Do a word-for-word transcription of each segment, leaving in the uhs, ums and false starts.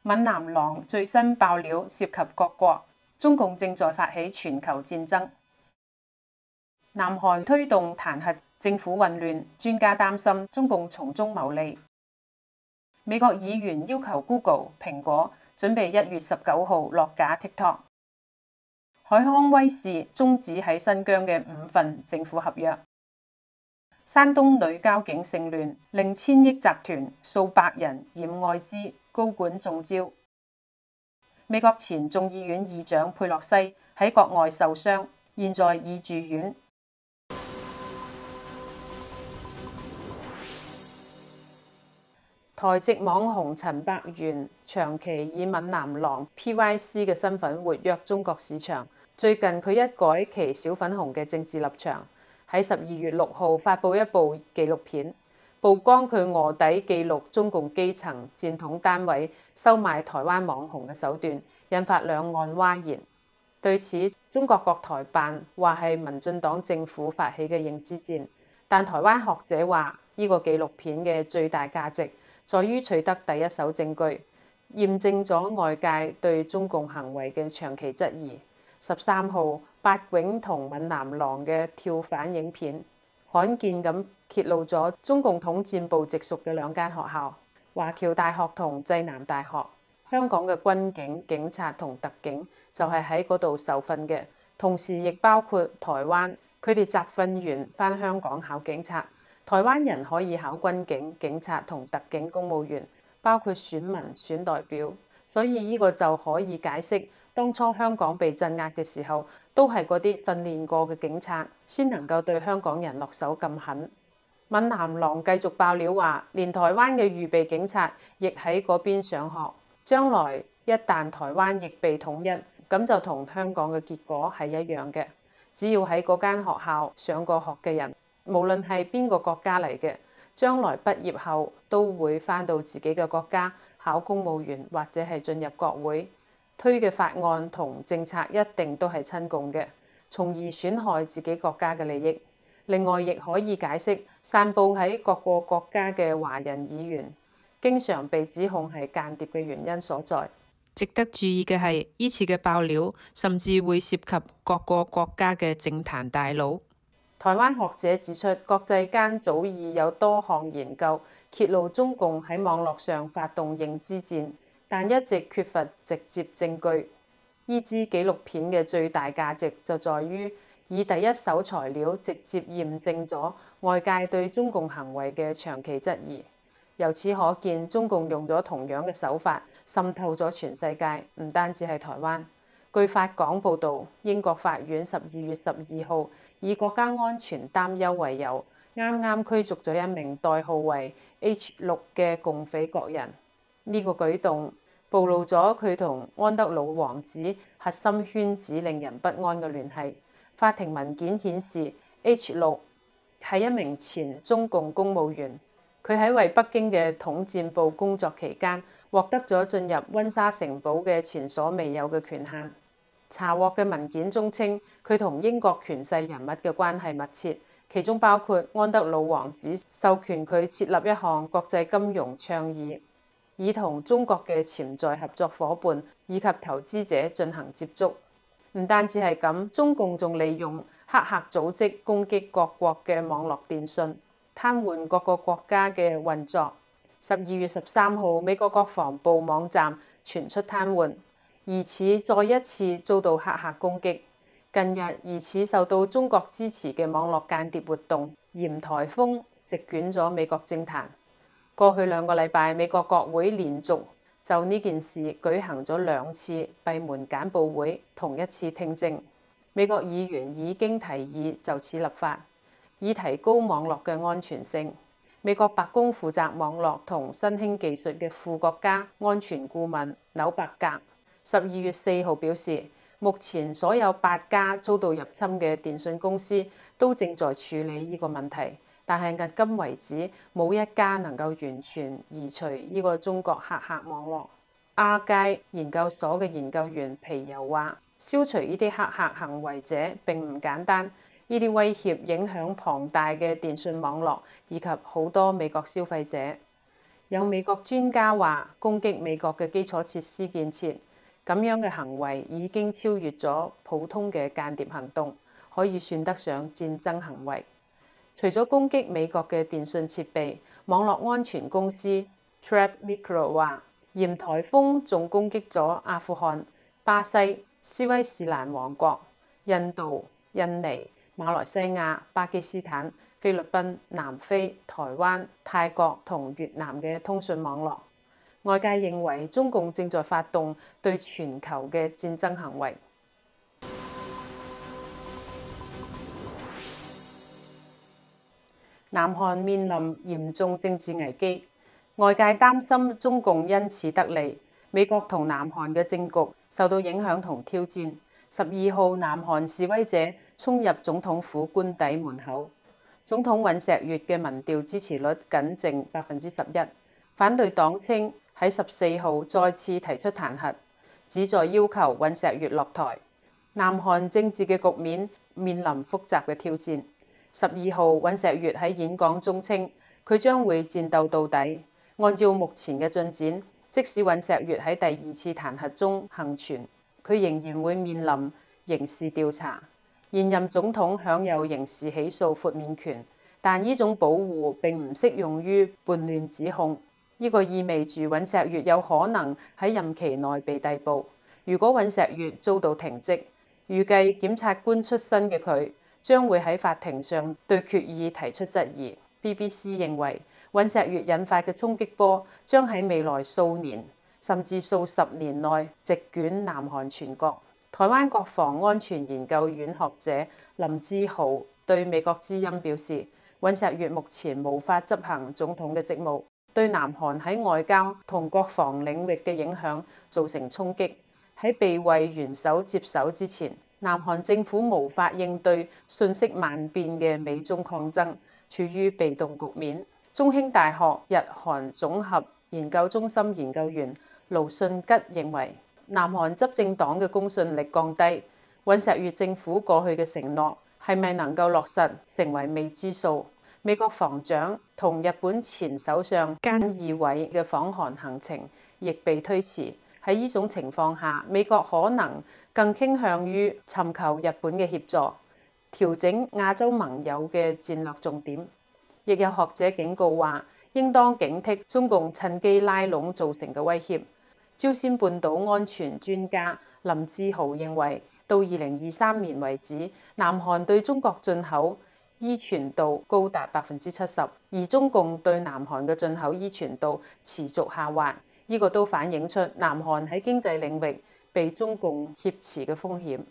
閩南狼最新爆料涉及各國，中共正在發起全球戰爭。南韓推動彈劾政府混亂，專家擔心中共從中牟利。美國議員要求 Google、蘋果準備一月十九號落架 TikTok。海康威視終止喺新疆嘅五份政府合約。山東女交警性亂，令千億集團數百人染艾滋，高管中招。美國前眾議院議長佩洛西喺國外受傷，現在已住院。台籍網紅陳百元長期以閩南狼 P Y C 嘅身份活躍中國市場，最近佢一改其小粉紅嘅政治立場，喺十二月六號發布一部紀錄片，曝光佢臥底記錄中共基層戰統單位收買台灣網紅嘅手段，引發兩岸譁然。對此，中國國台辦話係民進黨政府發起嘅認知戰，但台灣學者話呢個紀錄片嘅最大價值在於取得第一手證據，驗證咗外界對中共行為嘅長期質疑。十三號，八囧同閩南狼嘅跳反影片，罕見咁揭露咗中共統戰部直屬嘅兩間學校——華僑大學同濟南大學。香港嘅軍警、警察同特警就係喺嗰度受訓嘅，同時亦包括台灣，佢哋集訓完返香港考警察。台灣人可以考軍警、警察同特警公務員，包括選民、選代表，所以呢個就可以解釋當初香港被鎮壓嘅時候，都係嗰啲訓練過嘅警察先能夠對香港人落手咁狠。閩南狼繼續爆料話，連台灣嘅預備警察亦喺嗰邊上學，將來一旦台灣亦被統一，咁就同香港嘅結果係一樣嘅。只要喺嗰間學校上過學嘅人，無論係邊個國家嚟嘅，將來畢業後都會返到自己嘅國家考公務員或者係進入國會，推嘅法案同政策一定都係親共嘅，從而損害自己國家嘅利益。另外，亦可以解釋散佈喺各個國家嘅華人議員經常被指控係間諜嘅原因所在。值得注意嘅係，呢次嘅爆料甚至會涉及各個國家嘅政壇大佬。台灣學者指出，國際間早已有多項研究揭露中共喺網絡上發動認知戰，但一直缺乏直接證據。呢支紀錄片嘅最大價值就在於以第一手材料直接驗證咗外界對中共行為嘅長期質疑。由此可見，中共用咗同樣嘅手法滲透咗全世界，唔單止係台灣。據法港報導，英國法院十二月十二號以國家安全擔憂為由，啱啱驅逐咗一名代號為 H 六嘅共匪國人。呢、這個舉動暴露咗佢同安德魯王子核心圈子令人不安嘅聯繫。法庭文件顯示 ，H 六係一名前中共公務員，佢喺為北京嘅統戰部工作期間，獲得咗進入溫莎城堡嘅前所未有嘅權限。查獲嘅文件中稱，佢同英國權勢人物嘅關係密切，其中包括安德魯王子授權佢設立一項國際金融倡議，以同中國嘅潛在合作夥伴以及投資者進行接觸。唔單止係咁，中共仲利用黑客組織攻擊各國嘅網絡電信，癱瘓各個國家嘅運作。十二月十三號，美國國防部網站傳出癱瘓。疑似再一次遭到黑客攻擊。近日疑似受到中國支持嘅網絡間諜活動鹽颱風席捲咗美國政壇。過去兩個禮拜，美國國會連續就呢件事舉行咗兩次閉門簡報會，同一次聽證。美國議員已經提議就此立法，以提高網絡嘅安全性。美國白宮負責網絡同新興技術嘅副國家安全顧問紐伯格十二月四號表示，目前所有八家遭到入侵嘅電信公司都正在處理呢個問題，但係迄今為止冇一家能夠完全移除呢個中國黑客網絡。亞界研究所嘅研究員皮尤話，消除呢啲黑客行為者並唔簡單，呢啲威脅影響龐大嘅電信網絡以及好多美國消費者。 有美國專家話，攻擊美國嘅基礎設施建設，咁樣嘅行為已經超越咗普通嘅間諜行動，可以算得上戰爭行為。除咗攻擊美國嘅電訊設備，網絡安全公司 Threat Micro 話，嫌颱風仲攻擊咗阿富汗、巴西、斯威士蘭王國、印度、印尼、馬來西亞、巴基斯坦、菲律賓、南非、台灣、泰國同越南嘅通訊網絡。外界認為中共正在發動對全球嘅戰爭行為。南韓面臨嚴重政治危機，外界擔心中共因此得利。美國同南韓嘅政局受到影響同挑戰。十二號，南韓示威者衝入總統府官邸門口。總統尹錫悅嘅民調支持率僅剩百分之十一。反對黨稱喺十四號再次提出彈劾，旨在要求尹錫悅落台。南韓政治嘅局面面臨複雜嘅挑戰。十二號，尹錫悅喺演講中稱，佢將會戰鬥到底。按照目前嘅進展，即使尹錫悅喺第二次彈劾中幸存，佢仍然會面臨刑事調查。現任總統享有刑事起訴豁免權，但呢種保護並唔適用於叛亂指控。呢個意味住尹錫悅有可能喺任期內被逮捕。如果尹錫悅遭到停職，預計檢察官出身嘅佢將會喺法庭上對決議提出質疑。B B C 認為尹錫悅引發嘅衝擊波將喺未來數年甚至數十年內席捲南韓全國。台灣國防安全研究院學者林志豪對美國之音表示，尹錫悅目前無法執行總統嘅職務，對南韓喺外交同國防領域嘅影響造成衝擊。喺被位元首接手之前，南韓政府無法應對瞬息萬變嘅美中抗爭，處於被動局面。中興大學日韓綜合研究中心研究員盧信吉認為，南韓執政黨嘅公信力降低，尹錫悅政府過去嘅承諾係咪能夠落實，成為未知數。美國防長同日本前首相菅義偉嘅訪韓行程亦被推遲。喺呢種情況下，美國可能更傾向於尋求日本嘅協助，調整亞洲盟友嘅戰略重點。亦有學者警告話，應當警惕中共趁機拉攏造成嘅威脅。朝鮮半島安全專家林志豪認為，到二零二三年為止，南韓對中國進口依存度高達百分之七十，而中共對南韓嘅進口依存度持續下滑，呢個都反映出南韓喺經濟領域被中共挾持嘅風險。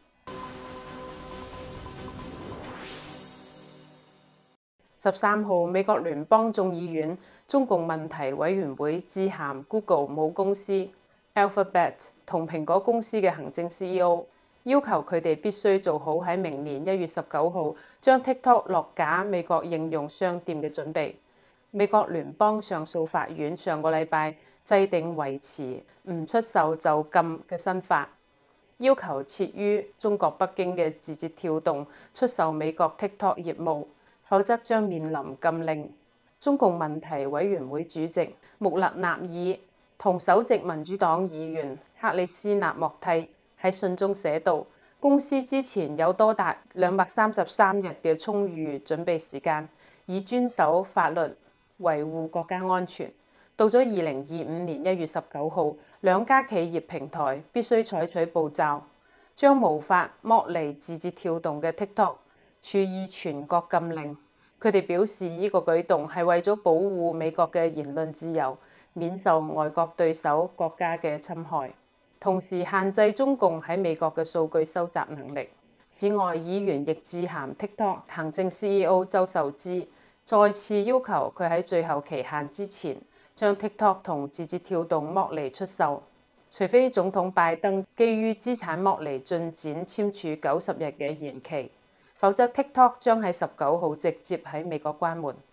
十三號，美國聯邦眾議院中共問題委員會致函 Google 母公司 Alphabet 同蘋果公司嘅行政 C E O， 要求佢哋必須做好喺明年一月十九號將 TikTok 落架美國應用商店嘅準備。美國聯邦上訴法院上個禮拜制定維持唔出售就禁嘅新法，要求設於中國北京嘅字節跳動出售美國 TikTok 業務，否則將面臨禁令。中共問題委員會主席穆勒納爾同首席民主黨議員克里斯納莫蒂喺信中寫道，公司之前有多達兩百三十三日嘅充裕準備時間，以遵守法律維護國家安全。到咗二零二五年一月十九號，兩家企業平台必須採取步驟，將無法剝離字節跳動嘅 TikTok 處以全國禁令。佢哋表示，呢個舉動係為咗保護美國嘅言論自由，免受外國對手國家嘅侵害，同時限制中共喺美國嘅數據收集能力。此外，議員亦致函 TikTok 行政 C E O 周受資，再次要求佢喺最後期限之前將 TikTok 同字節跳動剝離出售，除非總統拜登基於資產剝離進展簽署九十日嘅延期，否則 TikTok 將喺十九號直接喺美國關門。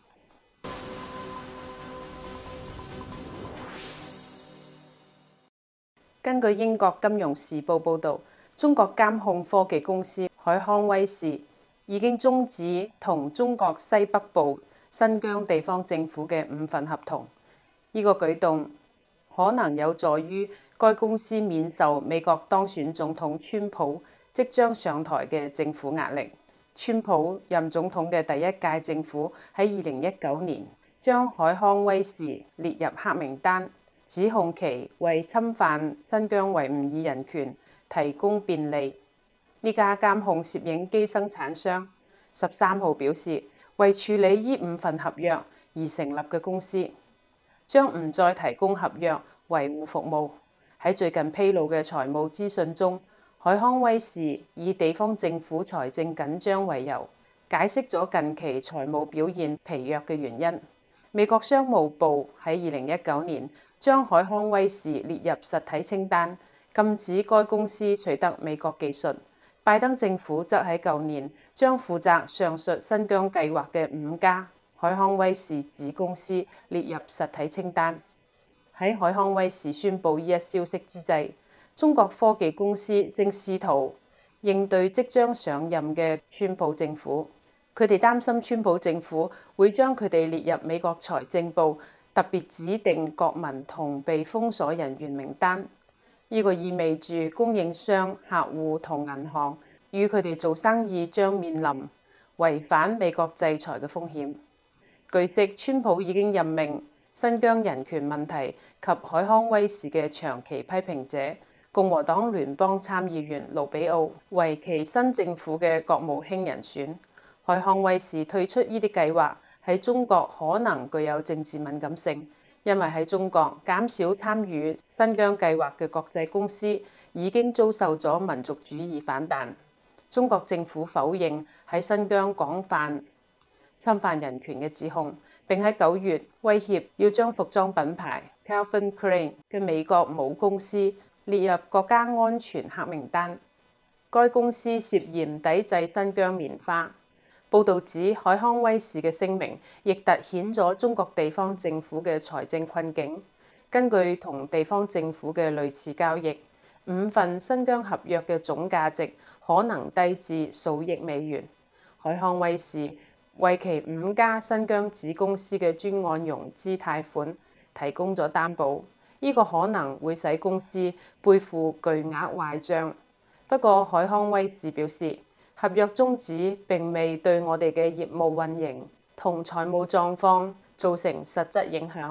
根據英國金融時報報導，中國監控科技公司海康威視已經終止同中國西北部新疆地方政府嘅五份合同， 呢個舉動可能有助於該公司免受美國當選總統川普即將上台嘅政府壓力。川普任總統嘅第一屆政府喺二零一九年將海康威視列入黑名單，指控其為侵犯新疆維吾爾人權提供便利。呢家監控攝影機生產商十三號表示，為處理呢五份合約而成立嘅公司將唔再提供合約維護服務。喺最近披露嘅財務資訊中，海康威視以地方政府財政緊張為由，解釋咗近期財務表現疲弱嘅原因。美國商務部喺二零一九年將海康威視列入實體清單，禁止該公司取得美國技術。拜登政府則喺舊年將負責上述新疆計劃嘅五家海康威視子公司列入實體清單。喺海康威視宣布呢一消息之際，中國科技公司正試圖應對即將上任嘅川普政府。佢哋擔心川普政府會將佢哋列入美國財政部特別指定國民同被封鎖人員名單。呢個意味住供應商、客戶同銀行與佢哋做生意將面臨違反美國制裁嘅風險。據悉，川普已經任命新疆人權問題及海康威視嘅長期批評者共和黨聯邦參議員盧比奧為其新政府嘅國務卿人選。海康威視退出呢啲計劃喺中國可能具有政治敏感性。因為喺中國，減少參與新疆計劃嘅國際公司已經遭受咗民族主義反彈。中國政府否認喺新疆廣泛侵犯人權嘅指控，並喺九月威脅要將服裝品牌 Calvin Klein 嘅美國母公司列入國家安全黑名單。該公司涉嫌抵制新疆棉花。報導指，海康威視嘅聲明亦突顯咗中國地方政府嘅財政困境。根據同地方政府嘅類似交易，五份新疆合約嘅總價值可能低至數億美元。海康威視為其五家新疆子公司嘅專案融資貸款提供咗擔保，呢個可能會使公司背負巨額壞帳。不過，海康威視表示，合約終止並未對我哋嘅業務運營同財務狀況造成實質影響。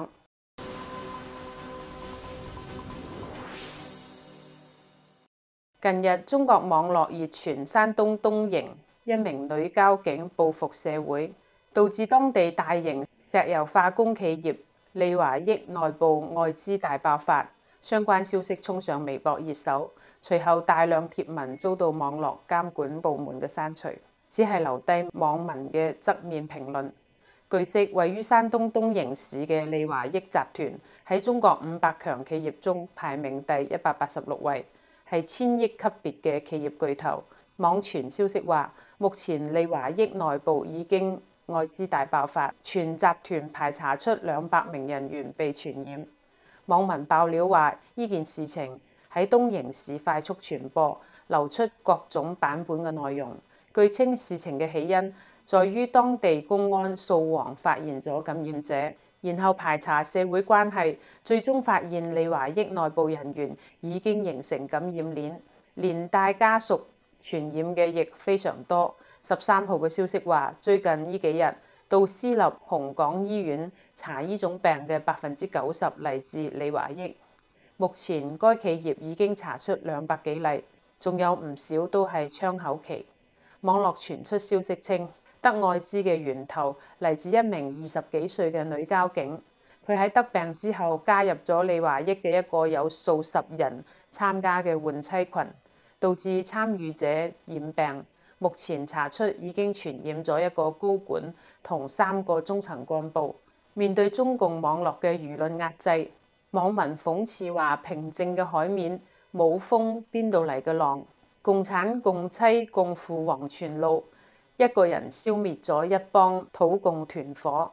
近日，中國網絡熱傳山東東營一名女交警報復社會，導致當地大型石油化工企業利華益內部外資大爆發。相關消息衝上微博熱搜，隨後大量貼文遭到網絡監管部門嘅刪除，只係留低網民嘅側面評論。據悉，位於山東東營市嘅利華益集團喺中國五百強企業中排名第一百八十六位，係千億級別嘅企業巨頭。網傳消息話，目前利華益內部已經外資大爆發，全集團排查出兩百名人員被傳染。網民爆料話，呢件事情喺東營市快速傳播，流出各種版本嘅內容。據稱，事情嘅起因在於當地公安掃黃發現咗感染者，然後排查社會關係，最終發現利華益內部人員已經形成感染鏈，連帶家屬傳染嘅亦非常多。十三號嘅消息話，最近呢幾日到私立紅港醫院查呢種病嘅百分之九十嚟自利華益。目前該企業已經查出兩百幾例，仲有唔少都係窗口期。網絡傳出消息稱，得愛滋嘅源頭嚟自一名二十幾歲嘅女交警，佢喺得病之後加入咗利華益嘅一個有數十人參加嘅換妻群，導致參與者染病。目前查出已經傳染咗一個高管同三個中層幹部。面對中共網絡嘅輿論壓制，網民諷刺話：平靜嘅海面冇風，邊度嚟嘅浪？共產共妻共赴黃泉路，一個人消滅咗一幫土共團伙。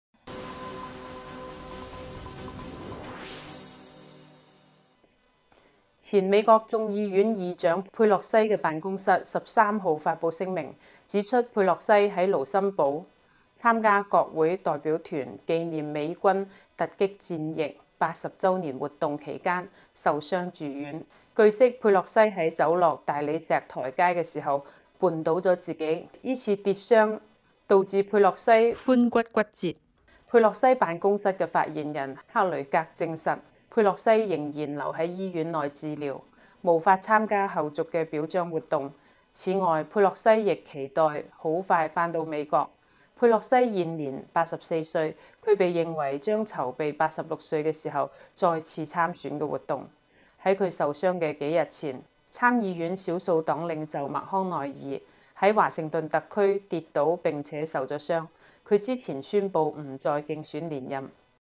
前美國眾議院議長佩洛西嘅辦公室十三號發布聲明，指出佩洛西喺盧森堡參加國會代表團紀念美軍突擊戰役八十週年活動期間受傷住院。據悉，佩洛西喺走落大理石台階嘅時候絆倒咗自己，依次跌傷導致佩洛西髖骨骨折。佩洛西辦公室嘅發言人克雷格證實，佩洛西仍然留喺醫院內治療，無法參加後續嘅表彰活動。此外，佩洛西亦期待好快返到美國。佩洛西現年八十四歲，佢被認為將籌備八十六歲嘅時候再次參選嘅活動。喺佢受傷嘅幾日前，參議院少數黨領袖麥康奈爾喺華盛頓特區跌倒並且受咗傷。佢之前宣布唔再競選連任。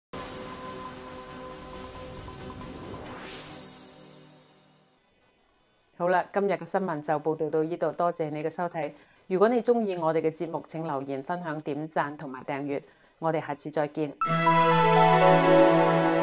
好啦，今日嘅新聞就報道到呢度，多謝你嘅收睇。如果你鍾意我哋嘅節目，請留言、分享、點讚同埋訂閱。我哋下次再見。